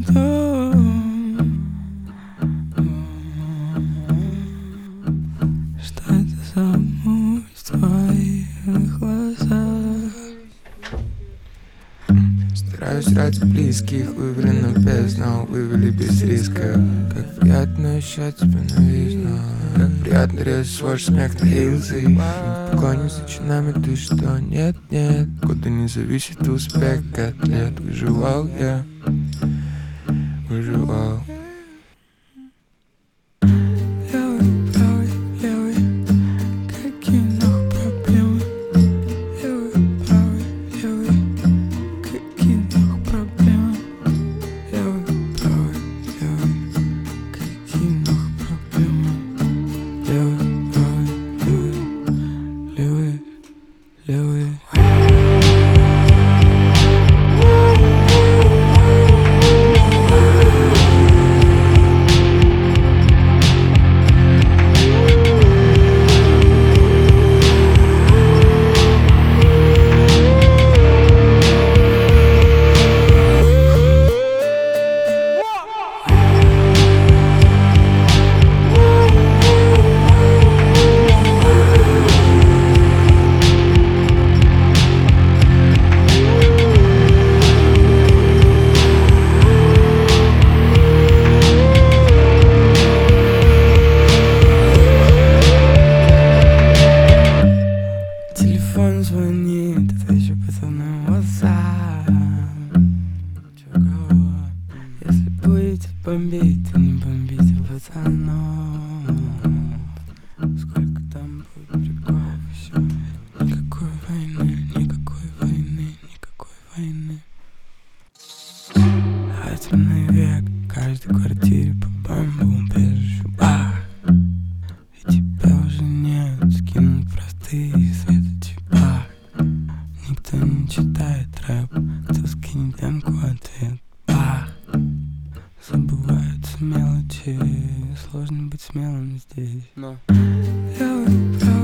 Что это за муть в твоих глазах? Стараюсь ради близких, вывели без, но вывели без риска. Как приятно ощущать тебя новизну, как приятно резать свой смех на рилсы. Не поклонился чинами, ты что? Нет, нет, куда не зависит успех от лет. Выживал я, выживал. Левый, правый, левый, какие нахуй проблемы? Левый, правый, левый, какие нахуй проблемы? Левый, правый, левый, какие нахуй проблемы? Левый, правый, левый, левый, левый. Телефон звонит, отвечу пацанам WhatsApp. Чё голова? Если будете бомбить, то не бомбите пацанов. Сколько там будет приколов еще? Никакой войны, никакой войны, никакой войны. А темный век, в каждой квартире по бомбоубежищу. Бах! И тебя уже нет, скинут простые светочи. Бах! Никто не читает рэп, кто скинет демку в ответ. Бах! Забываются мелочи, сложно быть смелым здесь. Но левый, правый,